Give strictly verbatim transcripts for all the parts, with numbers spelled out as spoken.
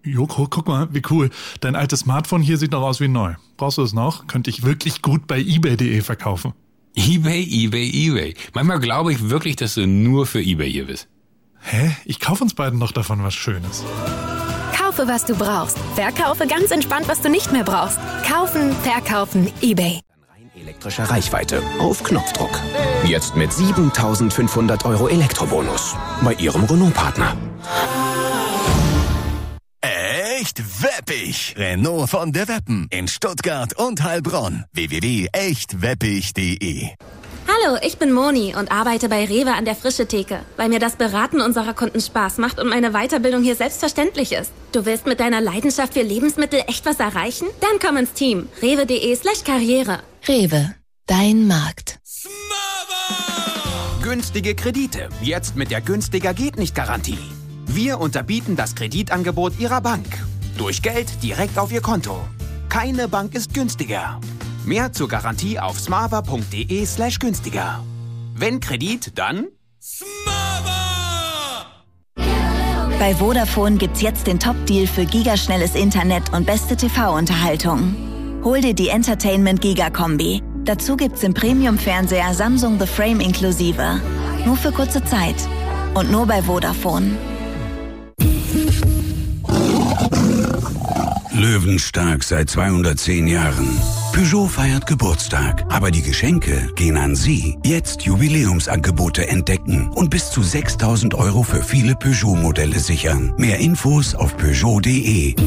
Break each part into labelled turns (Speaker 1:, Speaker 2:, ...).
Speaker 1: Joko, guck mal, wie cool. Dein altes Smartphone hier sieht noch aus wie neu. Brauchst du es noch? Könnte ich wirklich gut bei ebay punkt de verkaufen.
Speaker 2: eBay, eBay, eBay. Manchmal glaube ich wirklich, dass du nur für eBay hier bist.
Speaker 1: Hä? Ich kaufe uns beiden noch davon was Schönes.
Speaker 3: Kaufe, was du brauchst. Verkaufe ganz entspannt, was du nicht mehr brauchst. Kaufen, verkaufen, eBay.
Speaker 4: Elektrische Reichweite auf Knopfdruck. Jetzt mit siebentausendfünfhundert Euro Elektrobonus bei Ihrem Renault-Partner.
Speaker 5: Echt weppig! Renault von der Weppen in Stuttgart und Heilbronn. w w w punkt echt weppig punkt de.
Speaker 6: Hallo, ich bin Moni und arbeite bei Rewe an der Frische Theke, weil mir das Beraten unserer Kunden Spaß macht und meine Weiterbildung hier selbstverständlich ist. Du willst mit deiner Leidenschaft für Lebensmittel echt was erreichen? Dann komm ins Team. rewe punkt de slash karriere.
Speaker 3: Rewe, dein Markt.
Speaker 4: Günstige Kredite. Jetzt mit der Günstiger geht nicht Garantie. Wir unterbieten das Kreditangebot Ihrer Bank. Durch Geld direkt auf Ihr Konto. Keine Bank ist günstiger. Mehr zur Garantie auf smava punkt de slash günstiger. Wenn Kredit, dann
Speaker 7: Smava! Bei Vodafone gibt's jetzt den Top-Deal für gigaschnelles Internet und beste T V-Unterhaltung. Hol dir die Entertainment Giga-Kombi. Dazu gibt's im Premium-Fernseher Samsung The Frame inklusive. Nur für kurze Zeit. Und nur bei Vodafone.
Speaker 8: Löwenstark seit zweihundertzehn Jahren. Peugeot feiert Geburtstag, aber die Geschenke gehen an Sie. Jetzt Jubiläumsangebote entdecken und bis zu sechstausend Euro für viele Peugeot-Modelle sichern. Mehr Infos auf peugeot punkt de.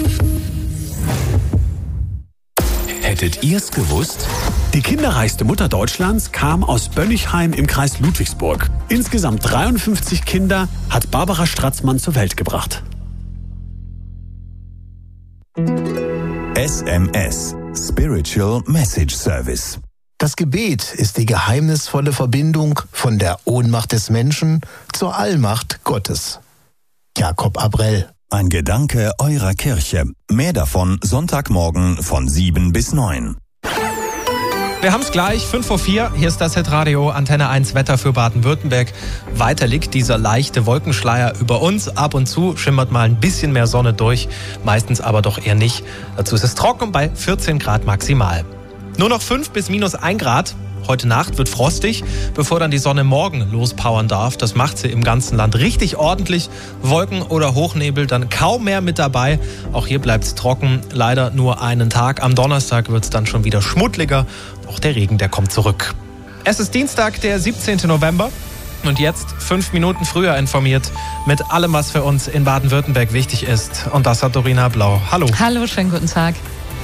Speaker 4: Hättet ihr's gewusst?
Speaker 9: Die kinderreichste Mutter Deutschlands kam aus Bönnigheim im Kreis Ludwigsburg. Insgesamt dreiundfünfzig Kinder hat Barbara Stratzmann zur Welt gebracht.
Speaker 5: S M S Spiritual Message Service.
Speaker 10: Das Gebet ist die geheimnisvolle Verbindung von der Ohnmacht des Menschen zur Allmacht Gottes. Jakob Abrell.
Speaker 5: Ein Gedanke eurer Kirche. Mehr davon Sonntagmorgen von sieben bis neun.
Speaker 11: Wir haben es gleich, fünf vor vier, hier ist das Hitradio, Antenne eins Wetter für Baden-Württemberg. Weiter liegt dieser leichte Wolkenschleier über uns. Ab und zu schimmert mal ein bisschen mehr Sonne durch, meistens aber doch eher nicht. Dazu ist es trocken bei vierzehn Grad maximal. Nur noch fünf bis minus ein Grad. Heute Nacht wird frostig, bevor dann die Sonne morgen lospowern darf. Das macht sie im ganzen Land richtig ordentlich. Wolken oder Hochnebel dann kaum mehr mit dabei. Auch hier bleibt es trocken, leider nur einen Tag. Am Donnerstag wird es dann schon wieder schmuddeliger. Auch der Regen, der kommt zurück. Es ist Dienstag, der siebzehnten November. Und jetzt fünf Minuten früher informiert mit allem, was für uns in Baden-Württemberg wichtig ist. Und das hat Dorina Blau. Hallo.
Speaker 12: Hallo, schönen guten Tag.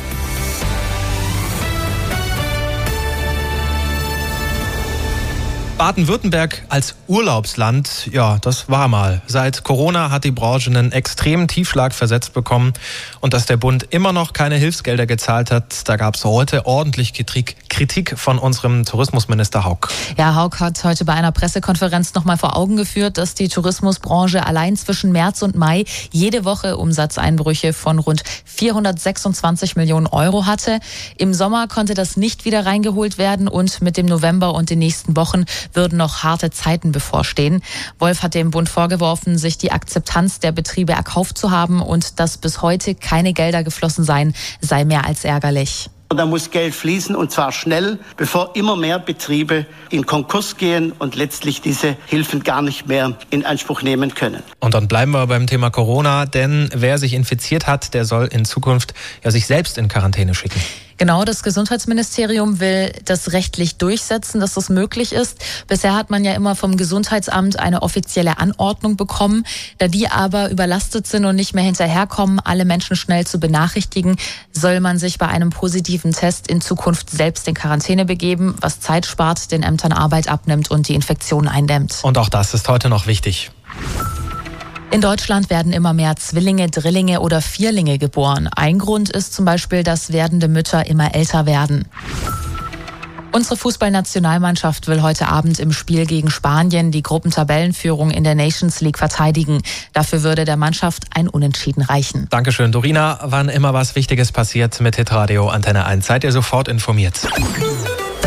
Speaker 11: Baden-Württemberg als Urlaubsland, ja, das war mal. Seit Corona hat die Branche einen extremen Tiefschlag versetzt bekommen. Und dass der Bund immer noch keine Hilfsgelder gezahlt hat, da gab es heute ordentlich Kritik von unserem Tourismusminister Hauck.
Speaker 12: Ja, Hauck hat heute bei einer Pressekonferenz nochmal vor Augen geführt, dass die Tourismusbranche allein zwischen März und Mai jede Woche Umsatzeinbrüche von rund vierhundertsechsundzwanzig Millionen Euro hatte. Im Sommer konnte das nicht wieder reingeholt werden und mit dem November und den nächsten Wochen würden noch harte Zeiten bevorstehen. Wolf hat dem Bund vorgeworfen, sich die Akzeptanz der Betriebe erkauft zu haben und dass bis heute keine Gelder geflossen seien, sei mehr als ärgerlich.
Speaker 13: Da muss Geld fließen und zwar schnell, bevor immer mehr Betriebe in Konkurs gehen und letztlich diese Hilfen gar nicht mehr in Anspruch nehmen können.
Speaker 11: Und dann bleiben wir beim Thema Corona, denn wer sich infiziert hat, der soll in Zukunft ja sich selbst in Quarantäne schicken.
Speaker 12: Genau, das Gesundheitsministerium will das rechtlich durchsetzen, dass das möglich ist. Bisher hat man ja immer vom Gesundheitsamt eine offizielle Anordnung bekommen. Da die aber überlastet sind und nicht mehr hinterherkommen, alle Menschen schnell zu benachrichtigen, soll man sich bei einem positiven Test in Zukunft selbst in Quarantäne begeben, was Zeit spart, den Ämtern Arbeit abnimmt und die Infektion eindämmt.
Speaker 11: Und auch das ist heute noch wichtig.
Speaker 12: In Deutschland werden immer mehr Zwillinge, Drillinge oder Vierlinge geboren. Ein Grund ist zum Beispiel, dass werdende Mütter immer älter werden. Unsere Fußballnationalmannschaft will heute Abend im Spiel gegen Spanien die Gruppentabellenführung in der Nations League verteidigen. Dafür würde der Mannschaft ein Unentschieden reichen.
Speaker 11: Dankeschön, Dorina. Wann immer was Wichtiges passiert mit Hitradio Antenne eins, seid ihr sofort informiert.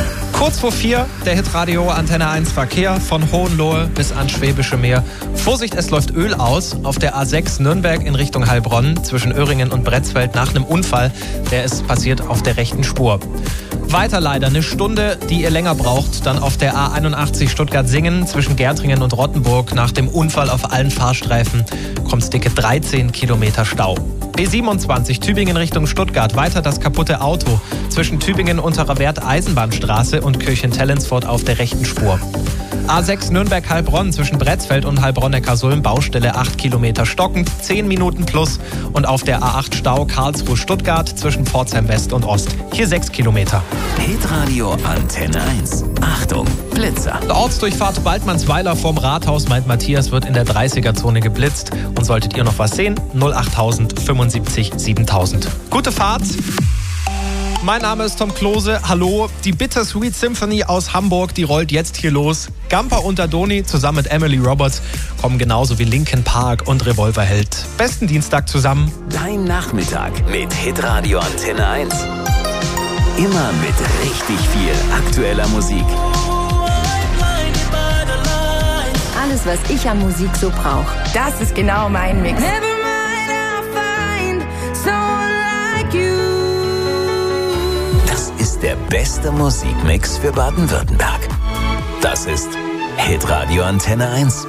Speaker 11: Kurz vor vier, der Hitradio Antenne eins Verkehr von Hohenlohe bis ans Schwäbische Meer. Vorsicht, es läuft Öl aus auf der A sechs Nürnberg in Richtung Heilbronn zwischen Öhringen und Bretzfeld nach einem Unfall. Der ist passiert auf der rechten Spur. Weiter leider eine Stunde, die ihr länger braucht, dann auf der A einundachtzig Stuttgart-Singen zwischen Gärtringen und Rottenburg. Nach dem Unfall auf allen Fahrstreifen kommt es dicke dreizehn Kilometer Stau. B siebenundzwanzig Tübingen Richtung Stuttgart, weiter das kaputte Auto zwischen Tübingen Unterer Wert Eisenbahnstraße und Kirchen-Tellensfort auf der rechten Spur. A sechs Nürnberg-Heilbronn zwischen Bretzfeld und Heilbronn-Neckarsulm, Baustelle acht Kilometer stockend, zehn Minuten plus. Und auf der A acht Stau Karlsruhe-Stuttgart zwischen Pforzheim West und Ost, hier sechs Kilometer.
Speaker 5: Hitradio Antenne eins. Achtung, Blitzer.
Speaker 11: Ortsdurchfahrt Waldmannsweiler vorm Rathaus, meint Matthias, wird in der dreißiger-Zone geblitzt. Und solltet ihr noch was sehen, null achttausend fünfundsiebzig siebentausend. Gute Fahrt! Mein Name ist Tom Klose. Hallo. Die Bittersweet Symphony aus Hamburg, die rollt jetzt hier los. Gamper und Adoni zusammen mit Emily Roberts kommen genauso wie Linkin Park und Revolverheld. Besten Dienstag zusammen.
Speaker 5: Dein Nachmittag mit Hitradio Antenne eins. Immer mit richtig viel aktueller Musik.
Speaker 14: Alles, was ich an Musik so brauche. Das ist genau mein Mix.
Speaker 5: Das ist der beste Musikmix für Baden-Württemberg. Das ist Hitradio Antenne eins.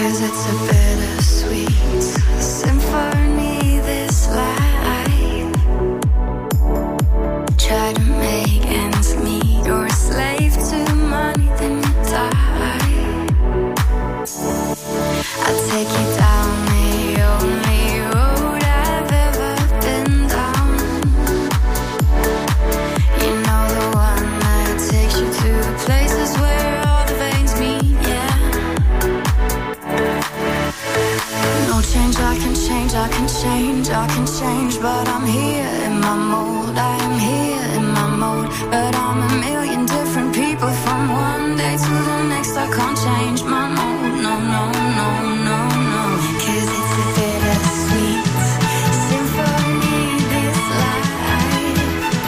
Speaker 15: I can change, I can change, but I'm here in my mode. I am here in my mode, but I'm a million different people from one day to the next. I can't change my mode, no, no, no, no, no. 'Cause it's a bittersweet symphony, this life.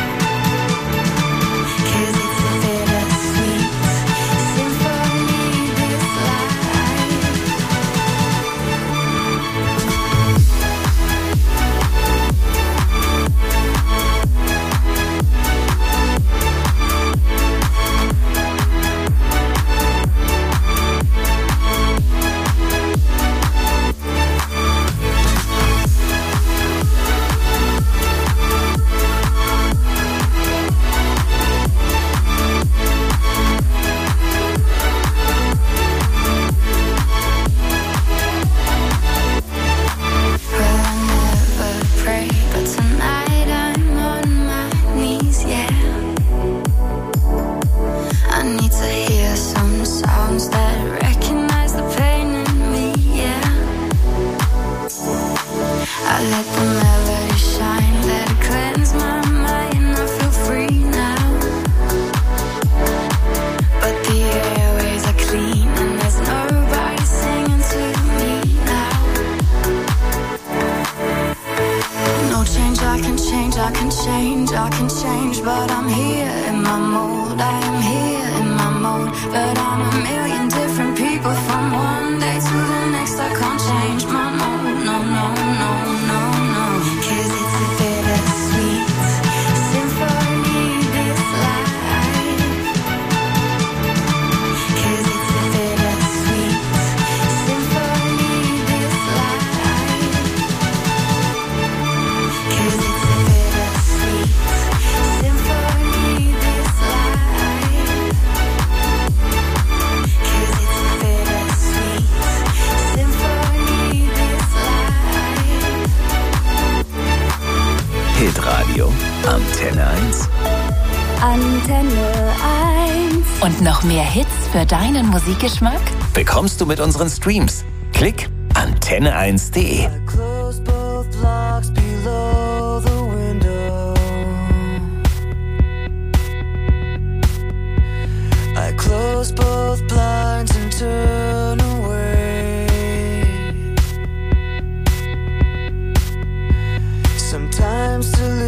Speaker 15: 'Cause it's a bittersweet symphony, this life.
Speaker 5: Hitradio Antenne eins.
Speaker 14: Antenne eins.
Speaker 16: Und noch mehr Hits für deinen Musikgeschmack?
Speaker 5: Bekommst du mit unseren Streams. Klick antenne eins punkt de.
Speaker 15: I close both blinds and turn away. Sometimes to